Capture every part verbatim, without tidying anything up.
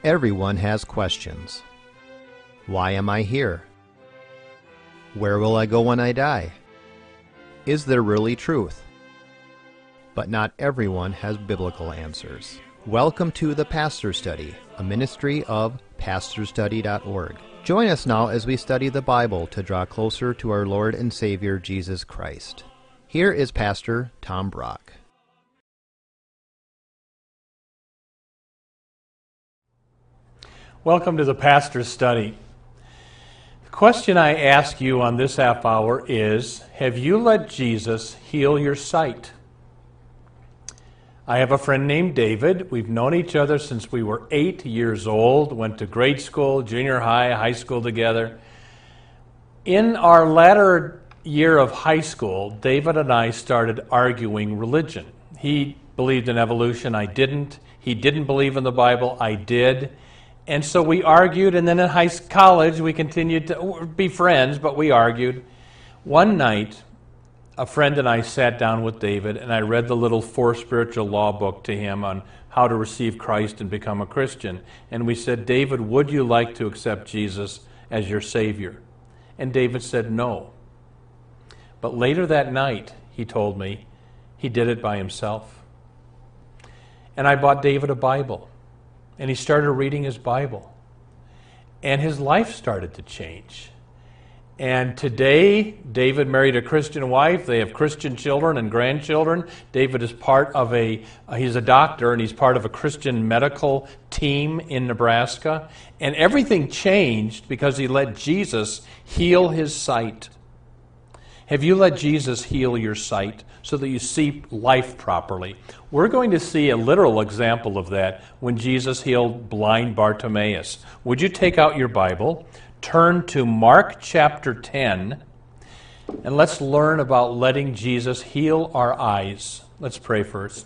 Everyone has questions. Why am I here? Where will I go when I die? Is there really truth? But not everyone has biblical answers. Welcome to the Pastor Study, a ministry of pastor study dot org. Join us now as we study the Bible to draw closer to our Lord and Savior Jesus Christ. Here is Pastor Tom Brock. Welcome to the Pastor's Study. The question I ask you on this half hour is, have you let Jesus heal your sight? I have a friend named David. We've known each other since we were eight years old, went to grade school, junior high, high school together. In our latter year of high school, David and I started arguing religion. He believed in evolution, I didn't. He didn't believe in the Bible, I did. And so we argued, and then in high college we continued to be friends, but we argued. One night, a friend and I sat down with David, and I read the little Four Spiritual Law book to him on how to receive Christ and become a Christian. And we said, David, would you like to accept Jesus as your Savior? And David said no. But later that night, he told me, he did it by himself. And I bought David a Bible. And he started reading his Bible. And his life started to change. And today, David married a Christian wife. They have Christian children and grandchildren. David is part of a, uh, he's a doctor, and he's part of a Christian medical team in Nebraska. And everything changed because he let Jesus heal his sight. Have you let Jesus heal your sight so that you see life properly? We're going to see a literal example of that when Jesus healed blind Bartimaeus. Would you take out your Bible, turn to Mark chapter ten, and let's learn about letting Jesus heal our eyes. Let's pray first.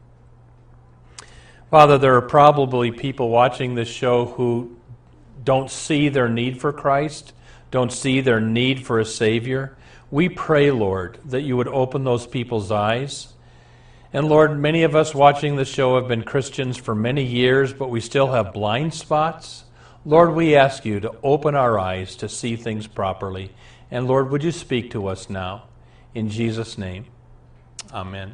Father, there are probably people watching this show who don't see their need for Christ, don't see their need for a Savior. We pray, Lord, that you would open those people's eyes. And Lord, many of us watching this show have been Christians for many years, but we still have blind spots. Lord, we ask you to open our eyes to see things properly. And Lord, would you speak to us now? In Jesus' name, amen.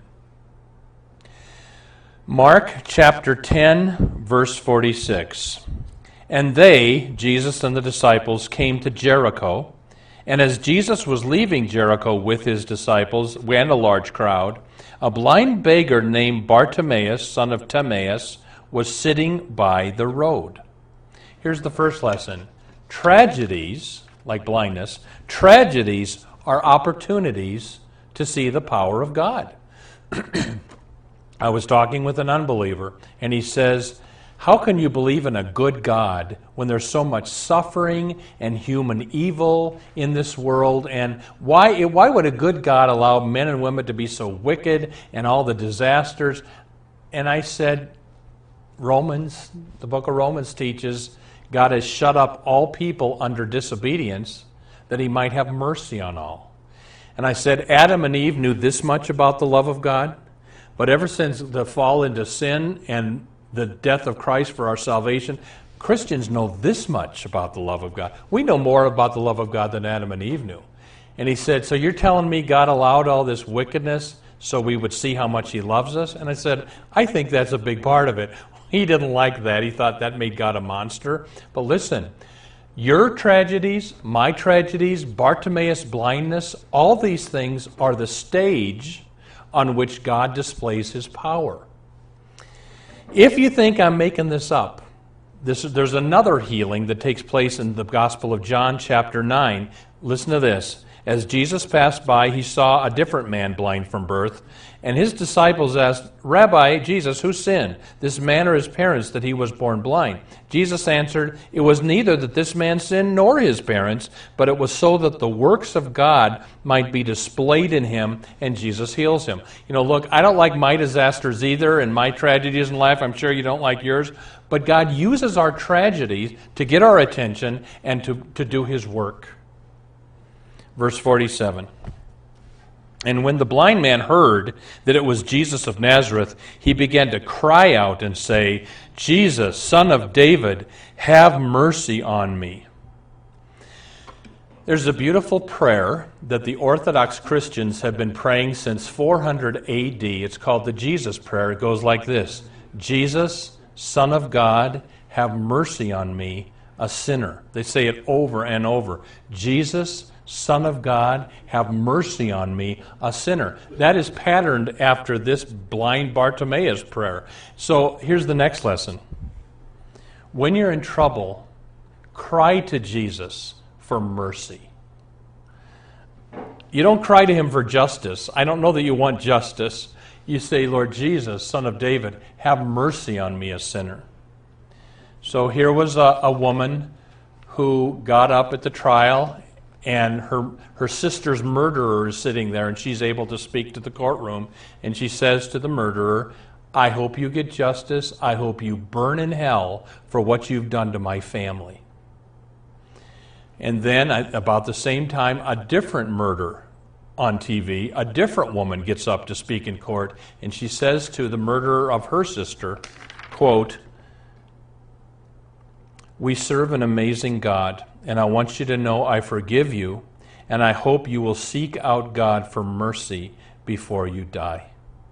Mark chapter ten, verse forty-six. And they, Jesus and the disciples, came to Jericho. And as Jesus was leaving Jericho with his disciples and a large crowd, a blind beggar named Bartimaeus, son of Timaeus, was sitting by the road. Here's the first lesson. Tragedies, like blindness, tragedies are opportunities to see the power of God. I was talking with an unbeliever, and he says, how can you believe in a good God when there's so much suffering and human evil in this world? And why, why would a good God allow men and women to be so wicked and all the disasters? And I said, Romans, the book of Romans teaches God has shut up all people under disobedience that he might have mercy on all. And I said, Adam and Eve knew this much about the love of God, but ever since the fall into sin and the death of Christ for our salvation, Christians know this much about the love of God. We know more about the love of God than Adam and Eve knew. And he said, so you're telling me God allowed all this wickedness so we would see how much he loves us? And I said, I think that's a big part of it. He didn't like that. He thought that made God a monster. But listen, your tragedies, my tragedies, Bartimaeus' blindness, all these things are the stage on which God displays his power. If you think I'm making this up, this, there's another healing that takes place in the Gospel of John chapter nine. Listen to this. As Jesus passed by, he saw a different man blind from birth, and his disciples asked, Rabbi, Jesus, who sinned, this man or his parents, that he was born blind? Jesus answered, it was neither that this man sinned nor his parents, but it was so that the works of God might be displayed in him, and Jesus heals him. You know, look, I don't like my disasters either, and my tragedies in life. I'm sure you don't like yours. But God uses our tragedies to get our attention and to, to do his work. Verse forty-seven. And when the blind man heard that it was Jesus of Nazareth, he began to cry out and say, Jesus, Son of David, have mercy on me. There's a beautiful prayer that the Orthodox Christians have been praying since four hundred A D. It's called the Jesus Prayer. It goes like this: Jesus, Son of God, have mercy on me, a sinner. They say it over and over. Jesus, Son of God, have mercy on me, a sinner. That is patterned after this blind Bartimaeus prayer. So here's the next lesson. When you're in trouble, cry to Jesus for mercy. You don't cry to him for justice. I don't know that you want justice. You say, Lord Jesus, Son of David, have mercy on me, a sinner. So here was a, a woman who got up at the trial, and her her sister's murderer is sitting there, and she's able to speak to the courtroom, and she says to the murderer, I hope you get justice. I hope you burn in hell for what you've done to my family. And then, about the same time, a different murder on T V, a different woman gets up to speak in court, and she says to the murderer of her sister, quote, we serve an amazing God, and I want you to know I forgive you, and I hope you will seek out God for mercy before you die.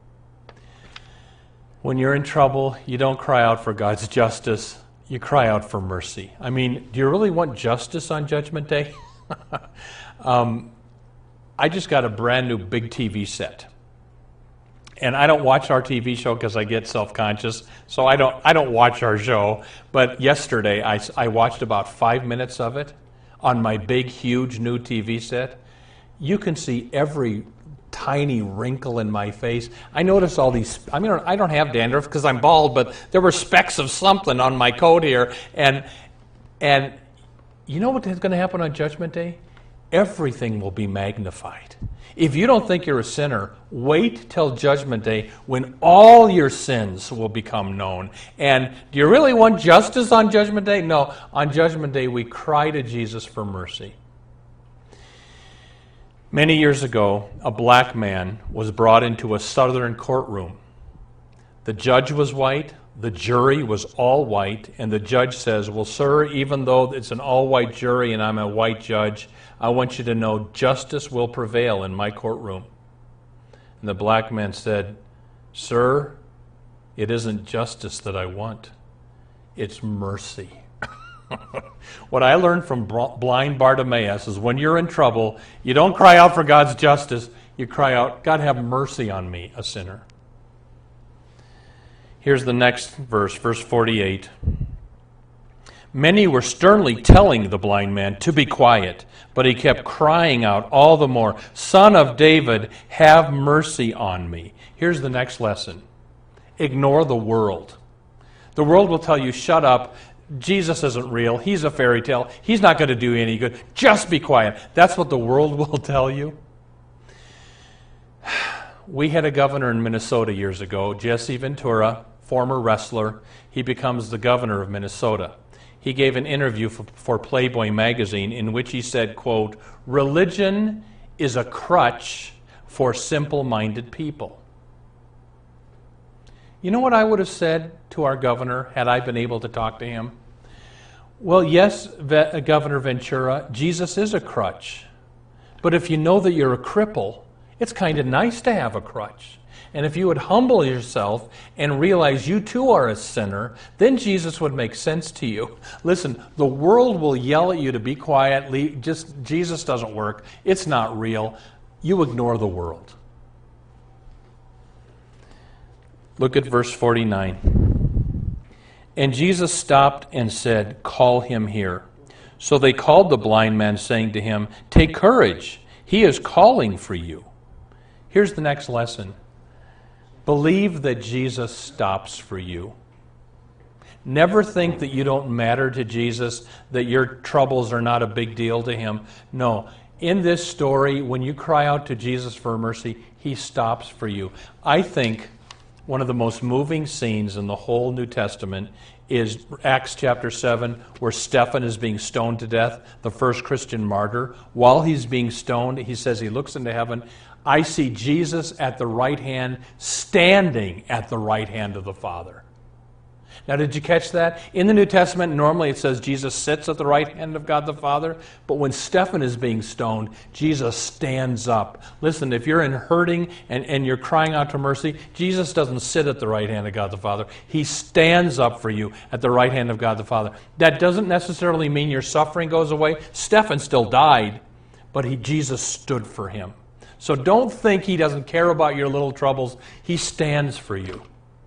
When you're in trouble, you don't cry out for God's justice, you cry out for mercy. I mean, do you really want justice on Judgment Day? um, I just got a brand new big T V set. And I don't watch our T V show because I get self-conscious, so I don't I don't watch our show. But yesterday, I, I watched about five minutes of it on my big, huge new T V set. You can see every tiny wrinkle in my face. I noticed all these, I mean, I don't have dandruff because I'm bald, but there were specks of something on my coat here. And, and you know what is going to happen on Judgment Day? Everything will be magnified. If you don't think you're a sinner, wait till Judgment Day when all your sins will become known. And do you really want justice on Judgment Day? No, on Judgment Day we cry to Jesus for mercy. Many years ago, a black man was brought into a southern courtroom. The judge was white, the jury was all white, and the judge says, well, sir, even though it's an all-white jury and I'm a white judge, I want you to know justice will prevail in my courtroom. And the black man said, sir, it isn't justice that I want. It's mercy. What I learned from blind Bartimaeus is when you're in trouble, you don't cry out for God's justice. You cry out, God, have mercy on me, a sinner. Here's the next verse, verse forty-eight. Many were sternly telling the blind man to be quiet, but he kept crying out all the more, Son of David, have mercy on me. Here's the next lesson. Ignore the world. The world will tell you, shut up, Jesus isn't real, he's a fairy tale, he's not going to do you any good, just be quiet. That's what the world will tell you. We had a governor in Minnesota years ago, Jesse Ventura, former wrestler. He becomes the governor of Minnesota. He gave an interview for, for Playboy magazine in which he said, quote, religion is a crutch for simple-minded people. You know what I would have said to our governor had I been able to talk to him? Well, yes, Ve- Governor Ventura, Jesus is a crutch. But if you know that you're a cripple, it's kind of nice to have a crutch. And if you would humble yourself and realize you too are a sinner, then Jesus would make sense to you. Listen, the world will yell at you to be quiet. Leave, just Jesus doesn't work. It's not real. You ignore the world. Look at verse forty-nine. And Jesus stopped and said, call him here. So they called the blind man, saying to him, take courage. He is calling for you. Here's the next lesson. Believe that Jesus stops for you. Never think that you don't matter to Jesus, that your troubles are not a big deal to him. No. In this story, when you cry out to Jesus for mercy, he stops for you. I think one of the most moving scenes in the whole New Testament is Acts chapter seven, where Stephen is being stoned to death, the first Christian martyr. While he's being stoned, he says he looks into heaven. I see Jesus at the right hand, standing at the right hand of the Father. Now, did you catch that? In the New Testament, normally it says Jesus sits at the right hand of God the Father, but when Stephen is being stoned, Jesus stands up. Listen, if you're in hurting and, and you're crying out to mercy, Jesus doesn't sit at the right hand of God the Father. He stands up for you at the right hand of God the Father. That doesn't necessarily mean your suffering goes away. Stephen still died, but he, Jesus stood for him. So don't think he doesn't care about your little troubles. He stands for you.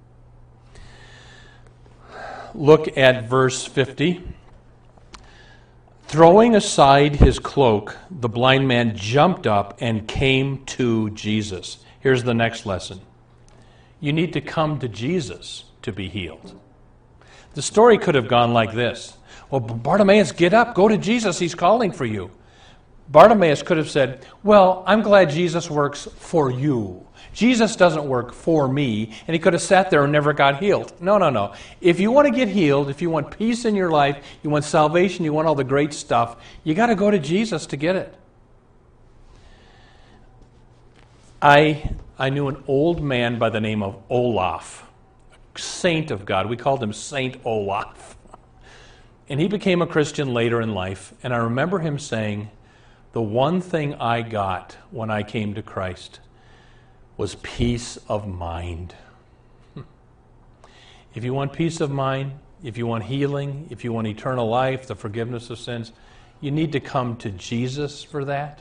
Look at verse fifty. Throwing aside his cloak, the blind man jumped up and came to Jesus. Here's the next lesson. You need to come to Jesus to be healed. The story could have gone like this. Well, Bartimaeus, get up, go to Jesus, he's calling for you. Bartimaeus could have said, well, I'm glad Jesus works for you. Jesus doesn't work for me, and he could have sat there and never got healed. No, no, no. If you want to get healed, if you want peace in your life, you want salvation, you want all the great stuff, you got to go to Jesus to get it. I I knew an old man by the name of Olaf, a saint of God. We called him Saint Olaf. And he became a Christian later in life, and I remember him saying, the one thing I got when I came to Christ was peace of mind. If you want peace of mind, if you want healing, if you want eternal life, the forgiveness of sins, you need to come to Jesus for that.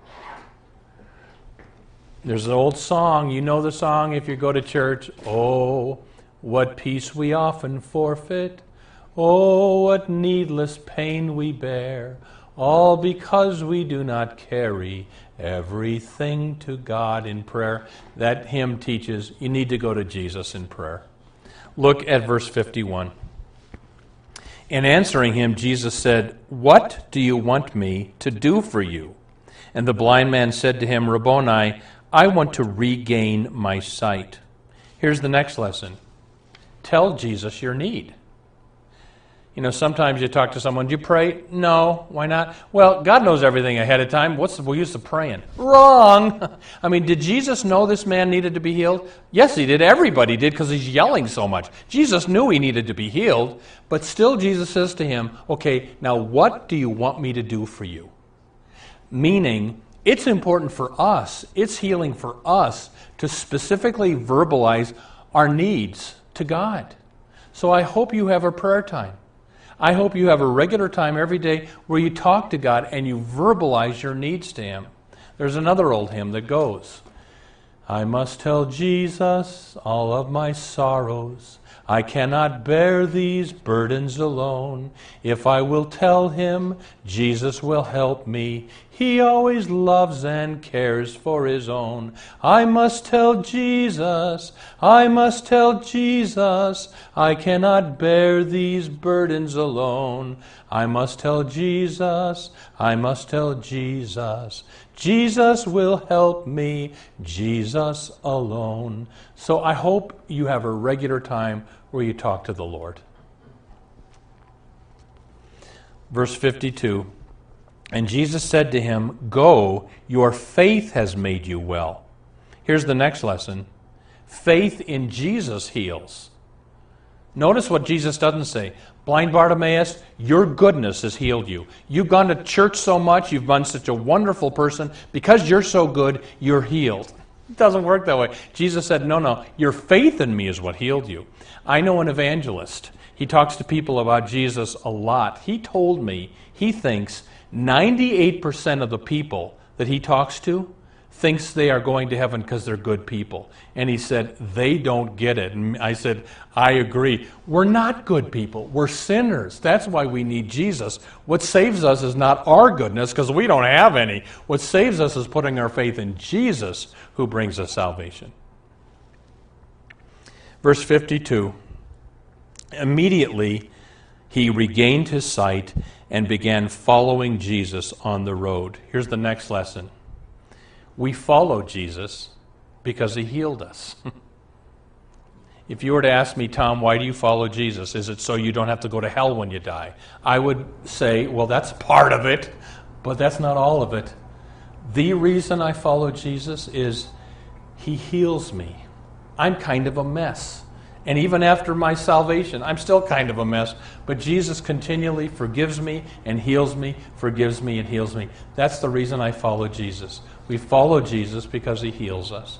There's an old song, you know the song if you go to church. Oh, what peace we often forfeit. Oh, what needless pain we bear. All because we do not carry everything to God in prayer. That hymn teaches you need to go to Jesus in prayer. Look at verse fifty-one. In answering him, Jesus said, what do you want me to do for you? And the blind man said to him, Rabboni, I want to regain my sight. Here's the next lesson. Tell Jesus your need. You know, sometimes you talk to someone, do you pray? No, why not? Well, God knows everything ahead of time. What's the use of praying? Wrong! I mean, did Jesus know this man needed to be healed? Yes, he did. Everybody did because he's yelling so much. Jesus knew he needed to be healed, but still Jesus says to him, okay, now what do you want me to do for you? Meaning, it's important for us, it's healing for us to specifically verbalize our needs to God. So I hope you have a prayer time. I hope you have a regular time every day where you talk to God and you verbalize your needs to Him. There's another old hymn that goes, I must tell Jesus all of my sorrows. I cannot bear these burdens alone. If I will tell Him, Jesus will help me. He always loves and cares for His own. I must tell Jesus, I must tell Jesus, I cannot bear these burdens alone. I must tell Jesus, I must tell Jesus. Jesus will help me, Jesus alone. So I hope you have a regular time where you talk to the Lord. Verse fifty-two, and Jesus said to him, go, your faith has made you well. Here's the next lesson. Faith in Jesus heals. Notice what Jesus doesn't say. Blind Bartimaeus, your goodness has healed you. You've gone to church so much, you've been such a wonderful person. Because you're so good, you're healed. It doesn't work that way. Jesus said, no, no, your faith in me is what healed you. I know an evangelist. He talks to people about Jesus a lot. He told me he thinks ninety-eight percent of the people that he talks to thinks they are going to heaven because they're good people. And he said, they don't get it. And I said, I agree. We're not good people. We're sinners. That's why we need Jesus. What saves us is not our goodness, because we don't have any. What saves us is putting our faith in Jesus, who brings us salvation. Verse fifty-two, immediately he regained his sight and began following Jesus on the road. Here's the next lesson. We follow Jesus because He healed us. If you were to ask me, Tom, why do you follow Jesus? Is it so you don't have to go to hell when you die? I would say, well, that's part of it, but that's not all of it. The reason I follow Jesus is he heals me. I'm kind of a mess. And even after my salvation, I'm still kind of a mess. But Jesus continually forgives me and heals me, forgives me and heals me. That's the reason I follow Jesus. We follow Jesus because he heals us.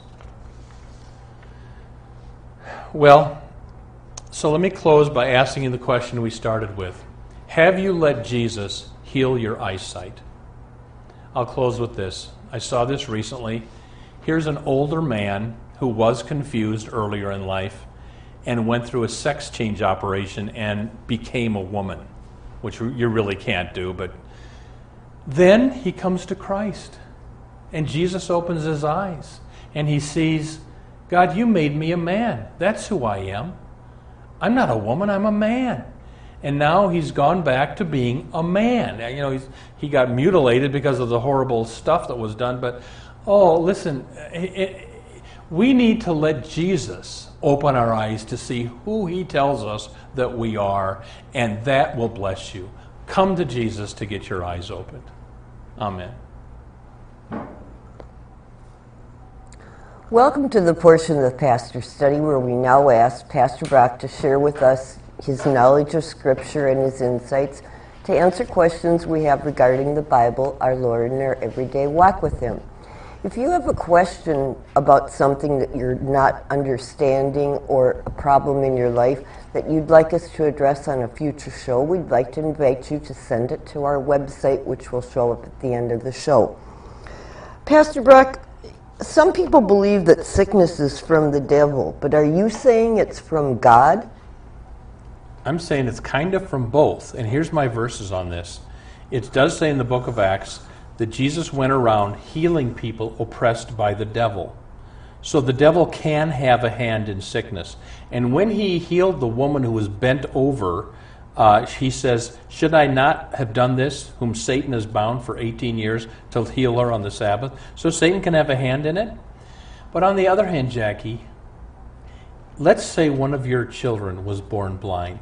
Well, so let me close by asking you the question we started with. Have you let Jesus heal your eyesight? I'll close with this. I saw this recently. Here's an older man who was confused earlier in life and went through a sex change operation and became a woman, which you really can't do. But then he comes to Christ, and Jesus opens his eyes, and he sees, God, you made me a man. That's who I am. I'm not a woman, I'm a man. And now he's gone back to being a man. You know, he's, he got mutilated because of the horrible stuff that was done. But, oh, listen, it, it, we need to let Jesus open our eyes to see who he tells us that we are, and that will bless you. Come to Jesus to get your eyes opened. Amen. Welcome to the portion of the Pastor Study where we now ask Pastor Brock to share with us his knowledge of Scripture and his insights to answer questions we have regarding the Bible, our Lord, and our everyday walk with him. If you have a question about something that you're not understanding or a problem in your life that you'd like us to address on a future show, we'd like to invite you to send it to our website, which will show up at the end of the show. Pastor Brock, some people believe that sickness is from the devil, but are you saying it's from God? I'm saying it's kind of from both, and here's my verses on this. It does say in the book of Acts that Jesus went around healing people oppressed by the devil. So the devil can have a hand in sickness. And when he healed the woman who was bent over, uh, he says, should I not have done this, whom Satan has bound for eighteen years, to heal her on the Sabbath? So Satan can have a hand in it. But on the other hand, Jackie, let's say one of your children was born blind.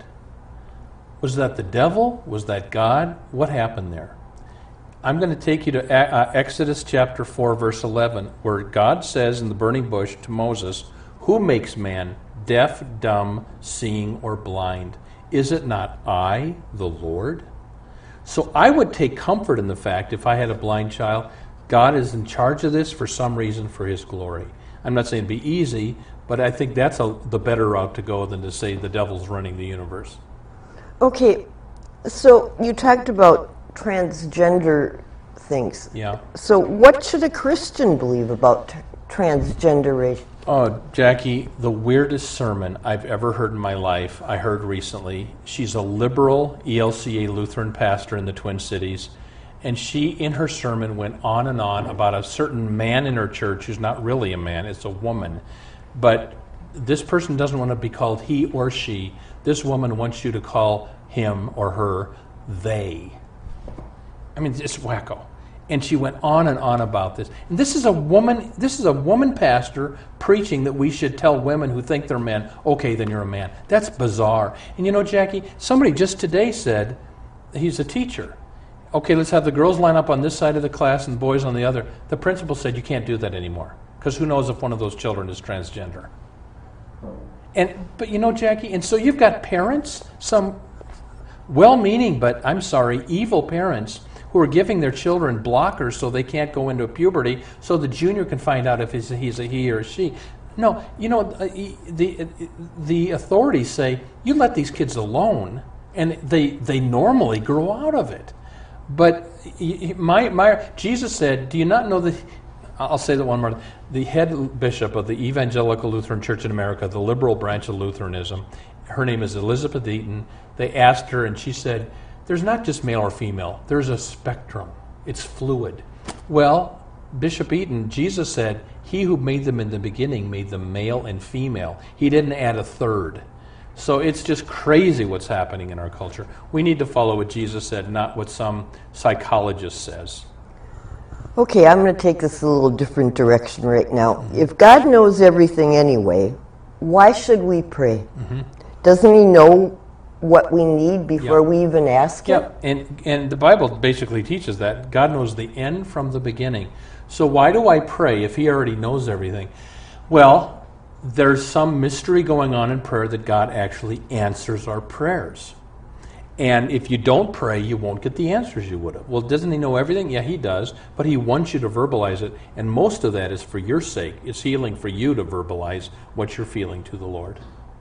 Was that the devil? Was that God? What happened there? I'm going to take you to uh, Exodus chapter four, verse eleven, where God says in the burning bush to Moses, who makes man deaf, dumb, seeing, or blind? Is it not I, the Lord? So I would take comfort in the fact, if I had a blind child, God is in charge of this for some reason for his glory. I'm not saying it'd be easy, but I think that's a, the better route to go than to say the devil's running the universe. Okay, so you talked about transgender things. Yeah. So what should a Christian believe about t- transgenderation? Oh, Jackie, the weirdest sermon I've ever heard in my life, I heard recently. She's a liberal E L C A Lutheran pastor in the Twin Cities, and she, in her sermon, went on and on about a certain man in her church who's not really a man, it's a woman. But this person doesn't want to be called he or she. This woman wants you to call him or her they. I mean, it's wacko. And she went on and on about this. And this is a woman, this is a woman pastor preaching that we should tell women who think they're men, okay, then you're a man. That's bizarre. And you know, Jackie, somebody just today said, he's a teacher. Okay, let's have the girls line up on this side of the class and the boys on the other. The principal said you can't do that anymore, because who knows if one of those children is transgender. And but you know, Jackie, and so you've got parents, some well-meaning, but I'm sorry, evil parents, who are giving their children blockers so they can't go into puberty, so the junior can find out if he's a, he's a he or a she. No, you know, the the authorities say you let these kids alone, and they they normally grow out of it. But my my Jesus said, "Do you not know that?" I'll say that one more. The head bishop of the Evangelical Lutheran Church in America, the liberal branch of Lutheranism, her name is Elizabeth Eaton. They asked her, and she said, there's not just male or female. There's a spectrum. It's fluid. Well, Bishop Eaton, Jesus said, he who made them in the beginning made them male and female. He didn't add a third. So it's just crazy what's happening in our culture. We need to follow what Jesus said, not what some psychologist says. Okay, I'm going to take this a little different direction right now. Mm-hmm. If God knows everything anyway, why should we pray? Mm-hmm. Doesn't he know what we need before Yeah. we even ask Yeah, it? and, and the Bible basically teaches that. God knows the end from the beginning. So why do I pray if he already knows everything? Well, there's some mystery going on in prayer that God actually answers our prayers. And if you don't pray, you won't get the answers you would have. Well, doesn't he know everything? Yeah, he does. But he wants you to verbalize it. And most of that is for your sake. It's healing for you to verbalize what you're feeling to the Lord.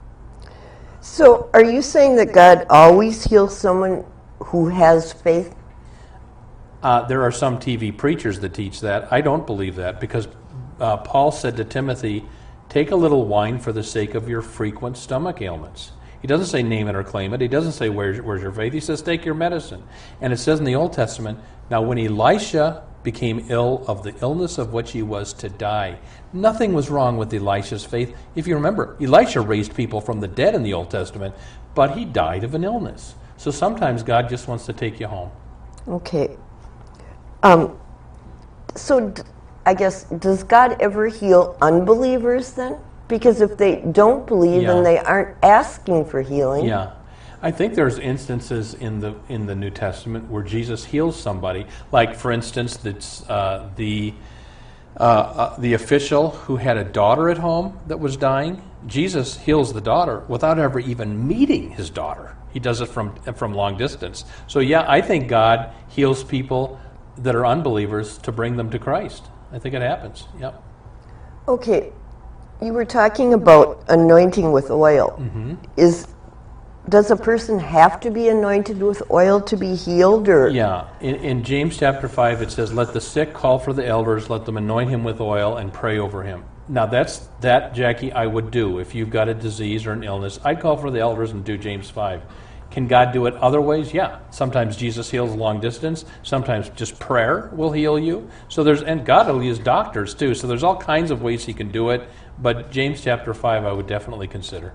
So are you saying that God always heals someone who has faith? Uh, there are some T V preachers that teach that. I don't believe that because uh, Paul said to Timothy, take a little wine for the sake of your frequent stomach ailments. He doesn't say name it or claim it. He doesn't say where's, where's your faith. He says take your medicine. And it says in the Old Testament, now when Elisha became ill of the illness of which he was to die, nothing was wrong with Elisha's faith. If you remember, Elisha raised people from the dead in the Old Testament, but he died of an illness. So sometimes God just wants to take you home. Okay. Um, so d- I guess, does God ever heal unbelievers then? Because if they don't believe Yeah. and they aren't asking for healing. Yeah. I think there's instances in the in the New Testament where Jesus heals somebody. Like, for instance, that's, uh, the uh, uh, the official who had a daughter at home that was dying. Jesus heals the daughter without ever even meeting his daughter. He does it from from long distance. So yeah, I think God heals people that are unbelievers to bring them to Christ. I think it happens. Yep. Okay. You were talking about anointing with oil. Mm-hmm. Is does a person have to be anointed with oil to be healed, or Yeah. In, in James chapter five, it says, let the sick call for the elders, let them anoint him with oil and pray over him. Now, that's that, Jackie, I would do. If you've got a disease or an illness, I'd call for the elders and do James five. Can God do it other ways? Yeah. Sometimes Jesus heals long distance. Sometimes just prayer will heal you. So there's, and God will use doctors too. So there's all kinds of ways he can do it. But James chapter five, I would definitely consider.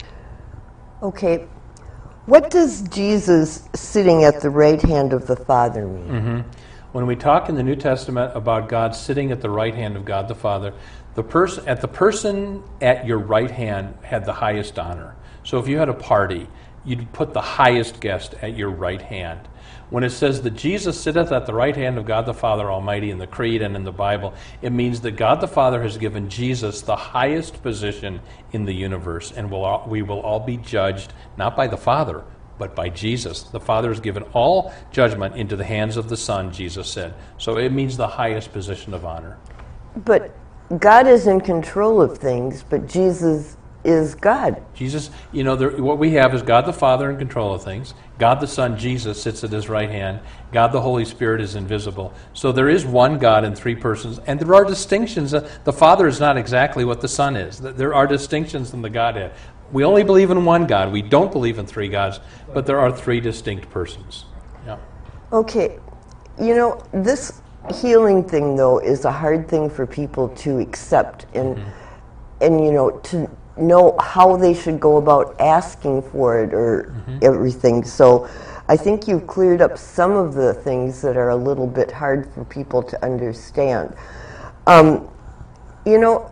Okay. What does Jesus sitting at the right hand of the Father mean? Mm-hmm. When we talk in the New Testament about God sitting at the right hand of God the Father, the person at the person at your right hand had the highest honor. So if you had a party, you'd put the highest guest at your right hand. When it says that Jesus sitteth at the right hand of God the Father Almighty in the Creed and in the Bible, it means that God the Father has given Jesus the highest position in the universe, and we'll all, we will all be judged not by the Father, but by Jesus. The Father has given all judgment into the hands of the Son, Jesus said. So it means the highest position of honor. But God is in control of things, but Jesus is God. Jesus, you know, there, what we have is God the Father in control of things. God the Son, Jesus, sits at his right hand. God the Holy Spirit is invisible. So there is one God in three persons, and there are distinctions. The Father is not exactly what the Son is. There are distinctions in the Godhead. We only believe in one God. We don't believe in three gods, but there are three distinct persons. Yeah. Okay. You know, this healing thing, though, is a hard thing for people to accept and, mm-hmm. and you know, to know how they should go about asking for it or mm-hmm. everything. So I think you've cleared up some of the things that are a little bit hard for people to understand. Um, you know,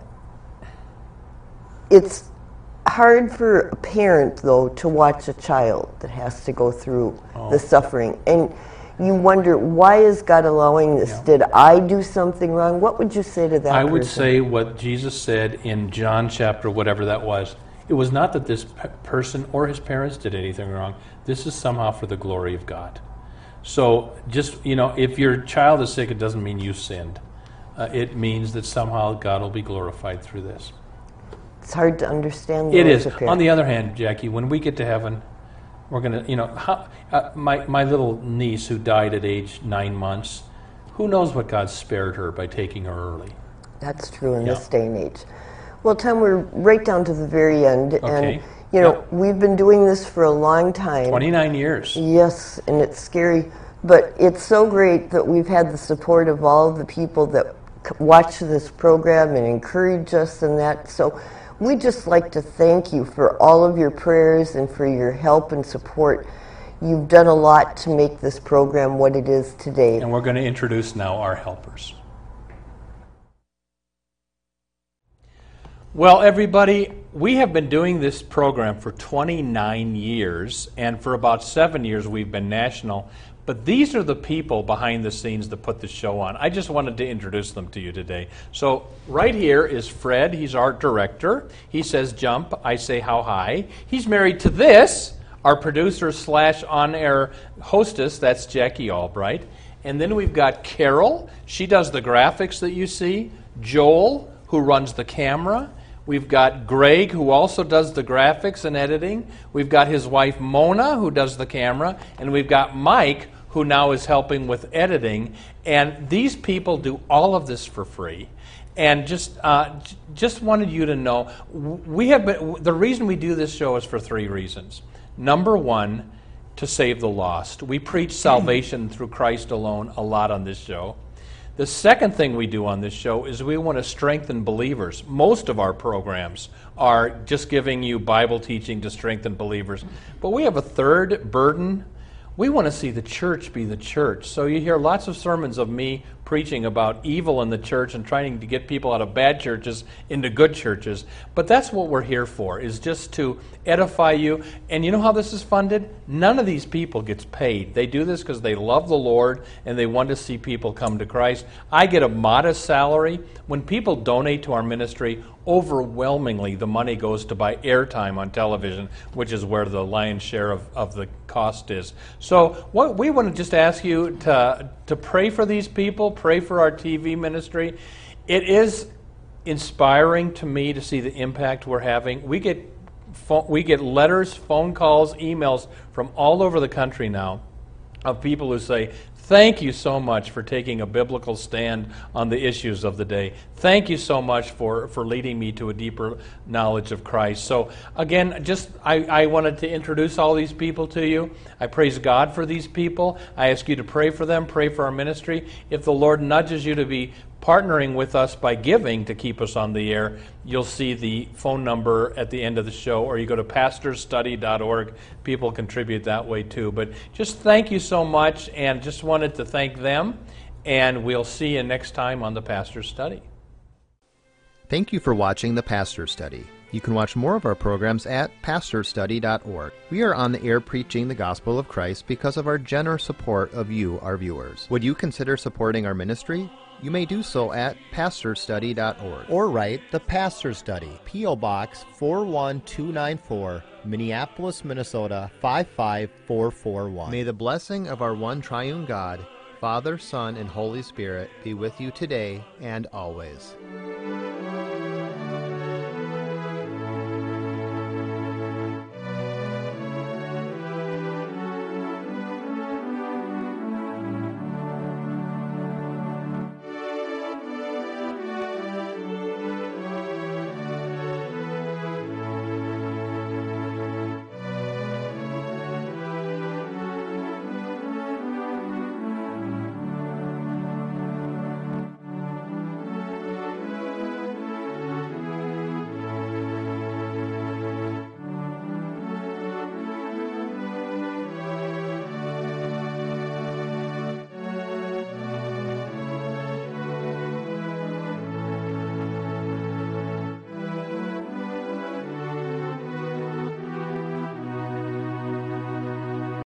it's hard for a parent, though, to watch a child that has to go through oh. the suffering. And you wonder, why is God allowing this? Yeah. Did I do something wrong? What would you say to that I person? would say what Jesus said in John chapter whatever that was. It was not that this pe- person or his parents did anything wrong. This is somehow for the glory of God. So just, you know, if your child is sick, it doesn't mean you sinned. Uh, it means that somehow God will be glorified through this. It's hard to understand. It is. On the other hand, Jackie, when we get to heaven, we're going to, you know, how, uh, my, my little niece who died at age nine months, who knows what God spared her by taking her early. That's true in yeah. this day and age. Well, Tom, we're right down to the very end. Okay. And, you know, yeah. we've been doing this for a long time. twenty-nine years. Yes, and it's scary. But it's so great that we've had the support of all of the people that watch this program and encourage us and that. So we'd just like to thank you for all of your prayers and for your help and support. You've done a lot to make this program what it is today. And we're going to introduce now our helpers. Well, everybody, we have been doing this program for twenty-nine years, and for about seven years we've been national. But these are the people behind the scenes that put the show on. I just wanted to introduce them to you today. So right here is Fred. He's art director. He says jump. I say how high. He's married to this, our producer slash on-air hostess. That's Jackie Albright. And then we've got Carol. She does the graphics that you see. Joel, who runs the camera. We've got Greg, who also does the graphics and editing. We've got his wife, Mona, who does the camera. And we've got Mike, who now is helping with editing. And these people do all of this for free. And just uh, just wanted you to know, we have been, the reason we do this show is for three reasons. Number one, to save the lost. We preach salvation through Christ alone a lot on this show. The second thing we do on this show is we want to strengthen believers. Most of our programs are just giving you Bible teaching to strengthen believers. But we have a third burden. We want to see the church be the church. So you hear lots of sermons of me preaching about evil in the church and trying to get people out of bad churches into good churches. But that's what we're here for, is just to edify you. And you know how this is funded? None of these people gets paid. They do this because they love the Lord and they want to see people come to Christ. I get a modest salary. When people donate to our ministry, overwhelmingly the money goes to buy airtime on television, which is where the lion's share of, of the cost is. So what we want to just ask you to, to pray for these people, pray for our T V ministry. It is inspiring to me to see the impact we're having. We get phone, we get letters, phone calls, emails from all over the country now of people who say, thank you so much for taking a biblical stand on the issues of the day. Thank you so much for, for leading me to a deeper knowledge of Christ. So again, just I, I wanted to introduce all these people to you. I praise God for these people. I ask you to pray for them, pray for our ministry. If the Lord nudges you to be partnering with us by giving to keep us on the air, you'll see the phone number at the end of the show, or you go to pastors study dot org. People contribute that way too. But just thank you so much, and just wanted to thank them, and we'll see you next time on the Pastor's Study. Thank you for watching the Pastor's Study. You can watch more of our programs at pastors study dot org. We are on the air preaching the gospel of Christ because of our generous support of you, our viewers. Would you consider supporting our ministry? You may do so at pastors study dot org or write The Pastor's Study, P O Box four one two nine four, Minneapolis, Minnesota five five four four one. May the blessing of our one triune God, Father, Son, and Holy Spirit be with you today and always.